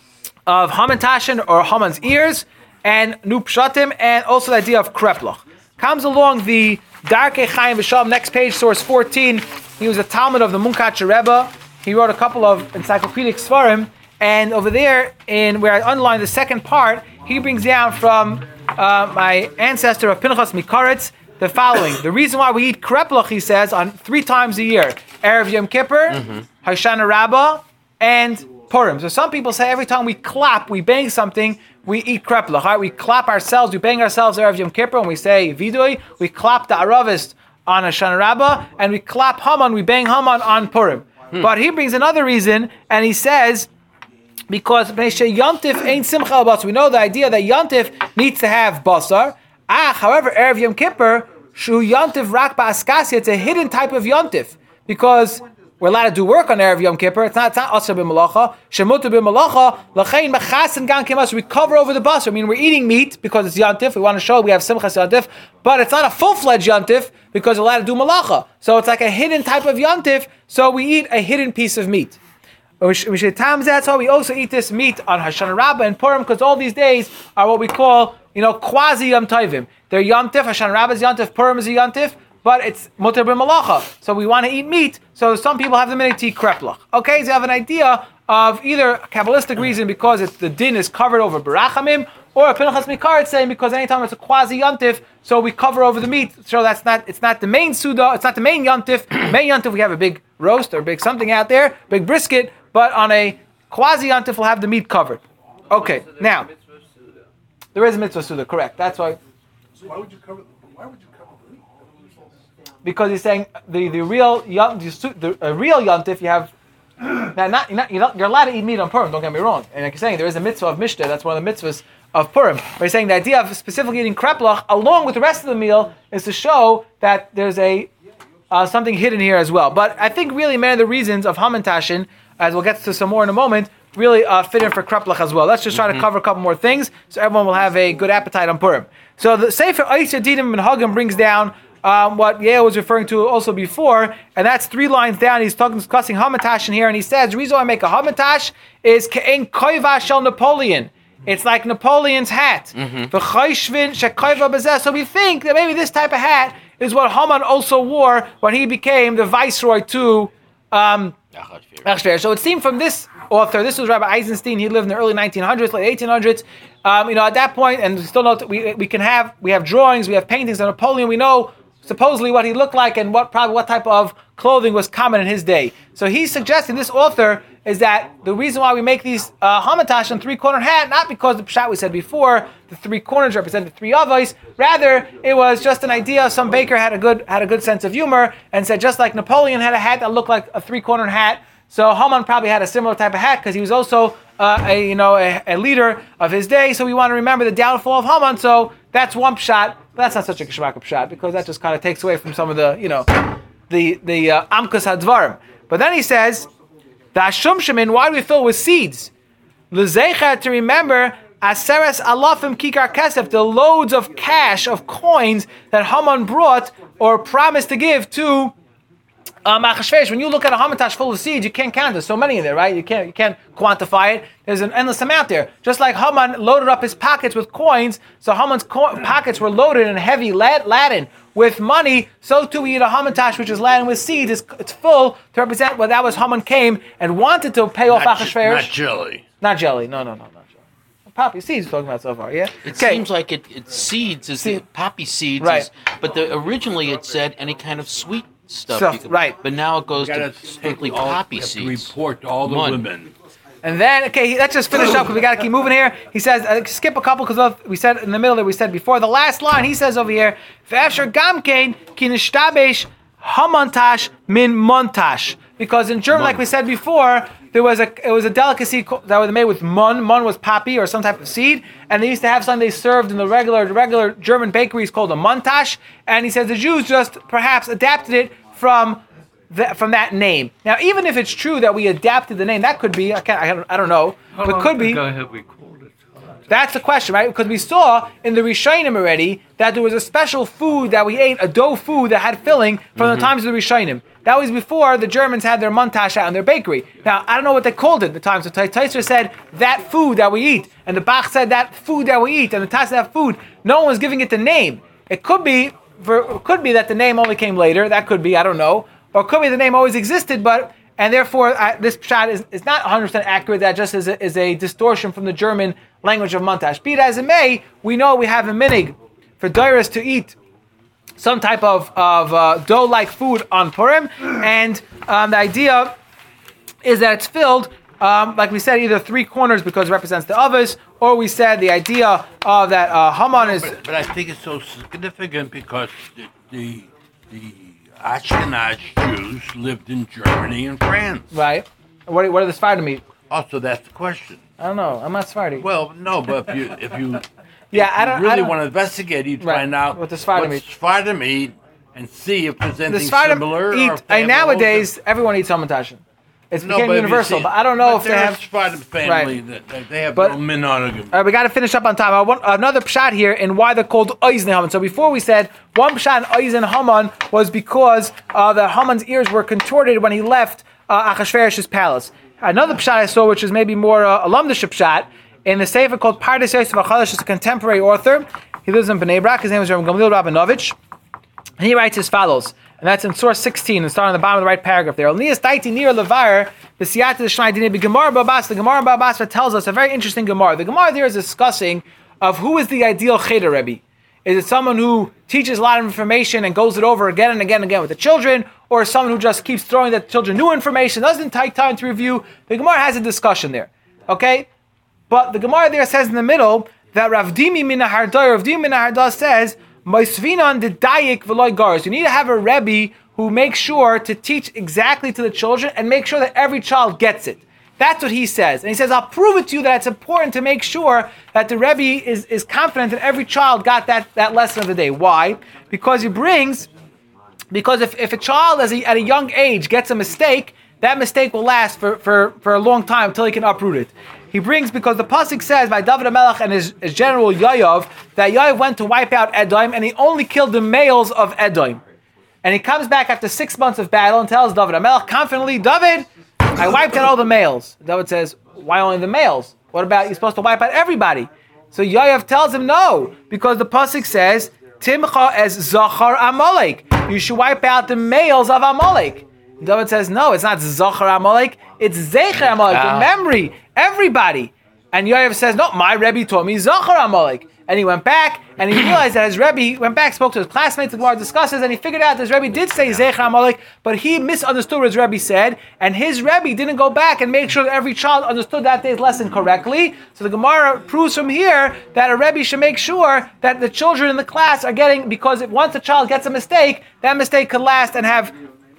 A: of Hamantashin or Haman's ears and nu pshatim, and also the idea of kreploch. Comes along the Darkei Chaim V'Shalom, next page, source fourteen. He was a Talmud of the Munkatcher Rebbe. He wrote a couple of encyclopedic svarim, and over there, in where I underlined the second part, he brings down from uh, my ancestor of Pinchas Mikaretz the following: the reason why we eat kreploch, he says, on three times a year: Erev Yom Kippur, mm-hmm. Hoshana Rabbah, and Purim. So some people say every time we clap, we bang something, we eat kreploch. Right? We clap ourselves, we bang ourselves Erev Yom Kippur, and we say vidui. We clap the Aravist on Hoshana Rabbah, and we clap Haman, we bang Haman on Purim. Hmm. But he brings another reason, and he says, because Yontif ain't simcha al-basar. We know the idea that Yontif needs to have basar. Ah, however, Erev Yom Kippur, shu Yontif rak ba'askasi, it's a hidden type of Yontif, because we're allowed to do work on Erev Yom Kippur. It's not, it's not asher b'malacha. Shemutu b'malacha. L'chein mechasen gan kemas. We cover over the basar. I mean, we're eating meat because it's Yontif. We want to show we have simchas Yontif. But it's not a full-fledged Yontif because we're allowed to do malacha. So it's like a hidden type of Yontif. So we eat a hidden piece of meat. That's why we also eat this meat on Hoshana Rabbah and Purim, because all these days are what we call, you know, quasi Yom Tovim. They're Yontif. Hoshana Rabbah is Yontif. Purim is a Yontif. But it's mutar b'malacha, so we want to eat meat. So some people have the minhag to eat kreploch. Okay, so you have an idea of either a Kabbalistic reason because it's, the din is covered over barachamim, or a Pinchas Mikaretz saying because anytime it's a quasi yontif, so we cover over the meat. So that's not, it's not the main suda, it's not the main yontif. Main yontif we have a big roast or big something out there, big brisket, but on a quasi yontif we'll have the meat covered. Okay, now there is a mitzvah suda, correct? That's why.
B: So why would you cover? Why would you?
A: Because he's saying the, the real the, the a real yontif you have now not you're, not you're not you're allowed to eat meat on Purim. Don't get me wrong. And like you're saying, there is a mitzvah of Mishnah. That's one of the mitzvahs of Purim. But he's saying the idea of specifically eating kreploch along with the rest of the meal is to show that there's a uh, something hidden here as well. But I think really many of the reasons of Hamantashin, as we'll get to some more in a moment, really uh, fit in for Kreplach as well. Let's just try
F: Mm-hmm.
A: to cover a couple more things so everyone will have a good appetite on Purim. So the Sefer Oisha Dinim and Hagim brings down um, what Yale was referring to also before, and that's three lines down. He's talking, discussing Hamatash in here, and he says the reason why I make a Hamatash is Ke'en Koiva Shel Napoleon. It's like Napoleon's hat. So we think that maybe this type of hat is what Haman also wore when he became the viceroy to um, Achashverosh. So it seemed from this author, this was Rabbi Eisenstein, he lived in the early nineteen hundreds, late eighteen hundreds. Um, you know, at that point, and we still know, we, we can have, we have drawings, we have paintings of Napoleon, we know supposedly what he looked like and what probably what type of clothing was common in his day. So he's suggesting, this author, is that the reason why we make these uh, hamatash and three-cornered hat, not because the pshat we said before, the three corners represent the three avos, rather it was just an idea. Some baker had a good had a good sense of humor and said just like Napoleon had a hat that looked like a three-cornered hat, so Haman probably had a similar type of hat because he was also uh, a you know a, a leader of his day. So we want to remember the downfall of Haman. So that's one pshat. But that's not such a kishmak pshat because that just kind of takes away from some of the you know the the uh, amkus hadvarim. But then he says, the Ashum Shemin, why do we fill with seeds? L'zeicha, to remember, Aseres alafim kikar kesef, the loads of cash, of coins that Haman brought or promised to give to um, Achashverosh. When you look at a hamatash full of seeds, you can't count. There's so many in there, right? You can't you can't quantify it. There's an endless amount there. Just like Haman loaded up his pockets with coins, so Haman's co- pockets were loaded in heavy lad- laden with money, so too we eat a hamatash, which is laden with seeds. It's, it's full to represent what that was. Haman came and wanted to pay off
C: Not,
A: Achashverosh.
C: not jelly.
A: Not jelly. No, no, no, not jelly. Poppy seeds we're talking about so far, yeah?
F: It
A: Okay.
F: seems like it, it's seeds, is
A: Seed.
F: the poppy seeds,
A: Right.
F: is, but the, originally it said any kind of sweet stuff.
A: Stuff,
F: you could-
A: right.
F: But now it goes
C: Gotta
F: to strictly
C: take all-
F: poppy
C: have to
F: seeds.
C: report to all the
F: Mun.
C: women.
A: And then, okay, let's just finish up because we got to keep moving here. He says, uh, skip a couple because we said in the middle that we said before. The last line, he says over here, V'efsher gamkein ki nishtabesh hamantash min montash. Because in German, like we said before, there was a it was a delicacy co- that was made with mun. Mun was poppy or some type of seed, and they used to have something they served in the regular regular German bakeries called a montash. And he says the Jews just perhaps adapted it from That, from that name. Now, even if it's true that we adapted the name, that could be, I, can't, I, don't, I don't know,
G: How
A: but
G: long
A: could be.
G: ago have we called it?
A: That's the question, right? Because we saw in the Rishonim already that there was a special food that we ate, a dough food that had filling from
F: Mm-hmm.
A: the times of the Rishonim. That was before the Germans had their montash out in their bakery. Now, I don't know what they called it at the time. So Taisra said, that food that we eat. And the Bach said, that food that we eat. And the Tas that food. No one was giving it the name. It could be, for, it could be that the name only came later. That could be, I don't know. Or it could be the name always existed, but and therefore uh, this pshat is, is not one hundred percent accurate. That just is a, is a distortion from the German language of montash. Be it as it may, we know we have a minig for dairas to eat some type of, of uh, dough-like food on Purim, and um, the idea is that it's filled, um, like we said, either three corners because it represents the others, or we said the idea of that uh, Haman is...
C: But, but I think it's so significant because the the, the Ashkenaz Jews lived in Germany and France.
A: Right. What, what are the Sephardim eat?
C: Also, that's the question.
A: I don't know. I'm not Sephardi.
C: Well, no, but if you if you
A: yeah,
C: if
A: I
C: you
A: don't
C: really
A: I don't,
C: want to investigate, you'd
A: Right,
C: find out
A: what the Sephardim
C: what
A: eat.
C: Sephardim eat and see if there's
A: the
C: anything
A: Sephardim
C: similar. or
A: eat.
C: if they
A: And
C: have a whole
A: nowadays, everyone eats hamantashen. It's
C: No,
A: became
C: but if you
A: universal,
C: see-
A: but I don't know
C: but
A: if they
C: they're
A: have.
C: a Sephardim family that that they have
A: But-
C: no minhagim.
A: All right, we got to finish up on time. I want another pshat here in why they're called Oizen Haman. So before we said one pshat in Oizen Haman was because uh, the Haman's ears were contorted when he left uh, Achashverosh's palace. Another pshat I saw, which is maybe more uh, a Lumdish pshat, in the sefer called Pardes Yosef HaChadash, is a contemporary author. He lives in Bnei Brak. His name is Rabbi Gamliel Rabinovich. And he writes as follows, and that's in source sixteen, and starting on the bottom of the right paragraph there. The Gemara Babas, the Gemara Babas tells us a very interesting Gemara. The Gemara there is discussing of who is the ideal Cheder Rebbe. Is it someone who teaches a lot of information and goes it over again and again and again with the children, or someone who just keeps throwing the children new information, doesn't take time to review? The Gemara has a discussion there, okay? But the Gemara there says in the middle that Rav Dimi min Hardai, Rav Dimi min Hardai says, Moisvinan de dayik v'loy gars. You need to have a Rebbe who makes sure to teach exactly to the children and make sure that every child gets it. That's what he says. And he says, I'll prove it to you that it's important to make sure that the Rebbe is, is confident that every child got that, that lesson of the day. Why? Because he brings, because if, if a child as a, at a young age gets a mistake, that mistake will last for, for, for a long time until he can uproot it. He brings, because the pasuk says by David HaMelech and his, his general Yoav, that Yoav went to wipe out Edom, and he only killed the males of Edom. And he comes back after six months of battle and tells David HaMelech confidently, David, I wiped out all the males. David says, why only the males? What about, you're supposed to wipe out everybody? So Yoav tells him no, because the pasuk says, Timcha as Zachar Amalek. You should wipe out the males of Amalek. David says, no, it's not Zachar Amalek, it's Zecher Amalek,
F: Ah.
A: the memory, everybody. And Yoav says, no, my Rebbe told me Zachar Amalek. And he went back, and he realized that his Rebbe, he went back, spoke to his classmates, the Gemara discusses, and he figured out that his Rebbe did say Zecher Amalek, but he misunderstood what his Rebbe said, and his Rebbe didn't go back and make sure that every child understood that day's lesson correctly. So the Gemara proves from here that a Rebbe should make sure that the children in the class are getting, because if once a child gets a mistake, that mistake could last and have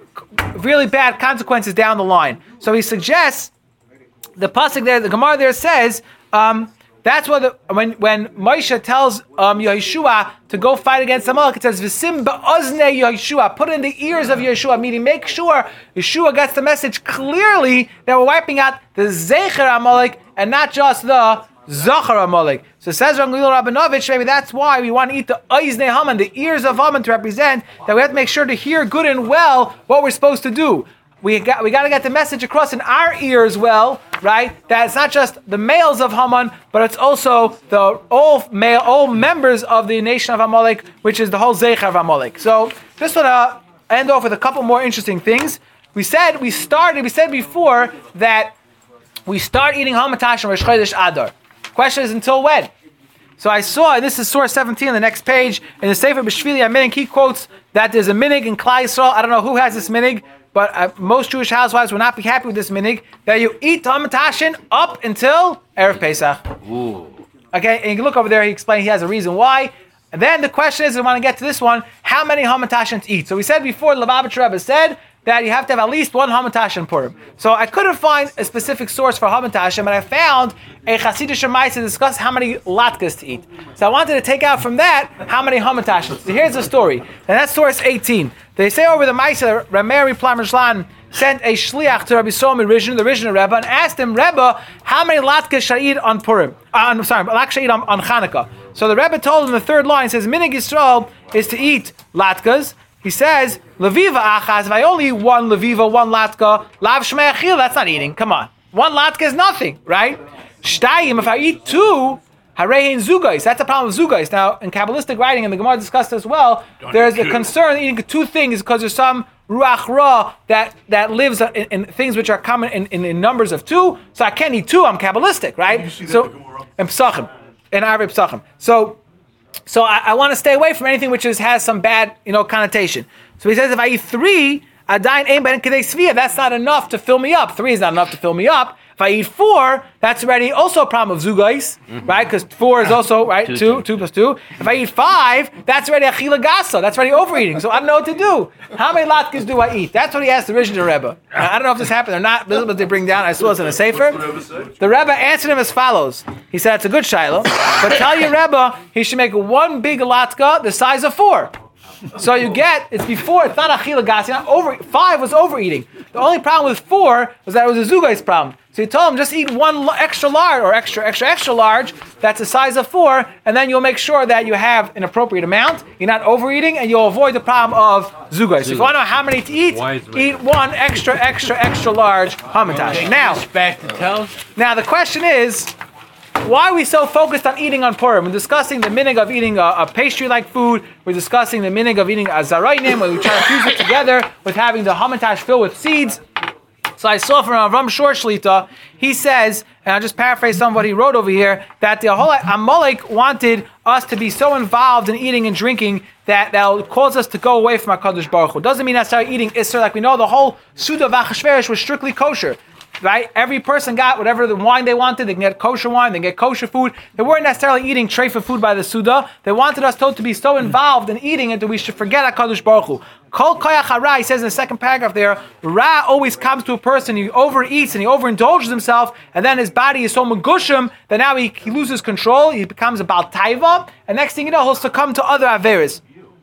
A: really bad consequences down the line. So he suggests, the pasuk there, the Gemara there says, um, that's what the, when when Moshe tells um, Yehoshua to go fight against Amalek, it says V'sim ba'ozne Yehoshua, put in the ears of Yehoshua, meaning make sure Yeshua gets the message clearly that we're wiping out the Zecher Amalek and not just the Zachar Amalek. So it says Rav Gamliel Rabinovich, maybe that's why we want to eat the Oizne Haman, the ears of Haman, to represent that we have to make sure to hear good and well what we're supposed to do. We got we got to get the message across in our ears well, right? That it's not just the males of Haman, but it's also the all male, all members of the nation of Amalek, which is the whole Zecher of Amalek. So just want to end off with a couple more interesting things. We said we started. We said before that we start eating Hamatash on Rosh Chodesh Adar. Question is until when? So I saw, and this is Surah seventeen on the next page, in the Sefer B'Shvili HaMinig, he quotes that there's a minig in Klal Yisrael. I don't know who has this minig, but uh, most Jewish housewives will not be happy with this minig, that you eat Hamatashin up until Erev Pesach.
F: Ooh.
A: Okay, and you can look over there, he explained he has a reason why. And then the question is, I want to get to this one, how many Hamatashin to eat? So we said before, the Lubavitcher Rebbe said that you have to have at least one Hamatashin Purim. So I couldn't find a specific source for Hamatashin, but I found a Hasidic Shemai to discuss how many latkes to eat. So I wanted to take out from that how many Hamatashin. So here's the story, and that's source eighteen. They say over the Maisa, Rameri Plamashlan sent a shliach to Rabbi Somi Rishon, the Rishon Rebbe, and asked him, Rebbe, how many latkes should I eat on Purim? Uh, I'm sorry, latkes should I eat on, on Chanukah? So the Rebbe told him the third line, says, Minig Yisrael is to eat latkes. He says, Leviva achas, if I only eat one Leviva, one latka, lav shmei achil, that's not eating. Come on. One latka is nothing, right? Shtayim, if I eat two, harein zugais, that's a problem with zugais. Now, in Kabbalistic writing, and the Gemara discussed as well,
C: Don't
A: there's
C: eat
A: a
C: two.
A: concern eating two things because there's some ruach ra that, that lives in, in things which are common in, in, in numbers of two, so I can't eat two, I'm Kabbalistic, right?
B: You see that
A: So,
B: in the Gemara?
A: in Pesachim, in Arab Pesachim. So, So I, I want to stay away from anything which is, has some bad, you know, connotation. So he says, if I eat three, adayin ein ben kedei svia, that's not enough to fill me up. Three is not enough to fill me up. If I eat four, that's already also a problem of zugais, mm-hmm. right? Because four is also, right, two, two, two plus two. If I eat five, that's already achila gasa. That's already overeating. So I don't know what to do. How many latkes do I eat? That's what he asked the Rishon Rebbe. Now, I don't know if this happened or not. This is what they bring down. I saw this in a sefer. The Rebbe answered him as follows. He said, it's a good shiloh, but tell your Rebbe he should make one big latka the size of four. So you get, it's before, it's not achila gasi, not over, five was overeating. The only problem with four was that it was a zugais problem. So you told him, just eat one extra large, or extra, extra, extra large, that's the size of four, and then you'll make sure that you have an appropriate amount, you're not overeating, and you'll avoid the problem of zugais. So if you want to know how many to eat, eat one extra, extra, extra large hamatash. Now,
C: Back to tell.
A: now the question is, why are we so focused on eating on Purim? We're discussing the minig of eating a, a pastry-like food. We're discussing the minig of eating a zarainim, where we try to fuse it together with having the hamatash filled with seeds. So I saw from Avram Shor Shlita, he says, and I'll just paraphrase some of what he wrote over here, that the whole Amalek wanted us to be so involved in eating and drinking that that will cause us to go away from HaKadosh Baruch Hu. Doesn't mean necessarily eating Isser, like we know the whole Suda of Achashverosh was strictly kosher. Right? Every person got whatever the wine they wanted. They can get kosher wine, they can get kosher food. They weren't necessarily eating treifa food by the Suda. They wanted us to, to be so involved in eating it that we should forget HaKadosh Baruch Hu. Kol koyach hara, he says in the second paragraph there, Ra always comes to a person, he overeats and he overindulges himself, and then his body is so magushim that now he, he loses control, he becomes a Baal Taiva, and next thing you know, he'll succumb to other Averis.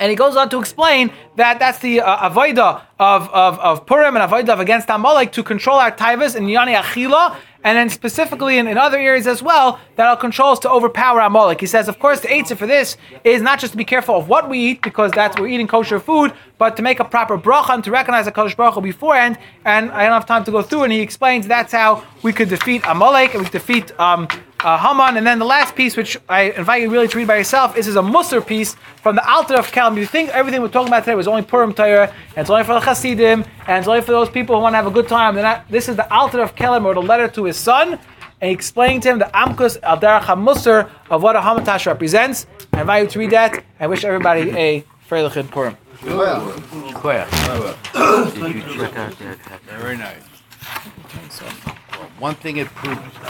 A: And he goes on to explain that that's the uh, avodah of, of, of Purim and avodah of against Amalek to control our taivas in Yani Achila, and then specifically in, in other areas as well, that our controls to overpower Amalek. He says, of course, the answer for this is not just to be careful of what we eat, because that's we're eating kosher food, but to make a proper bracha and to recognize the Kodesh Baruch Hu beforehand. And I don't have time to go through, and he explains that's how we could defeat Amalek and we could defeat um, uh, Haman. And then the last piece, which I invite you really to read by yourself, is, is a Musar piece from the Alter of Kelm. You think everything we're talking about today was only Purim Torah, and it's only for the Hasidim, and it's only for those people who want to have a good time. They're not, this is the Alter of Kelm wrote a letter to his son, and he explained to him the Amkus al Derech HaMusar of what a Hamatash represents. I invite you to read that. I wish everybody a Freilich Purim.
C: Claire. Did you check out that? Very nice. Well, one thing it proves.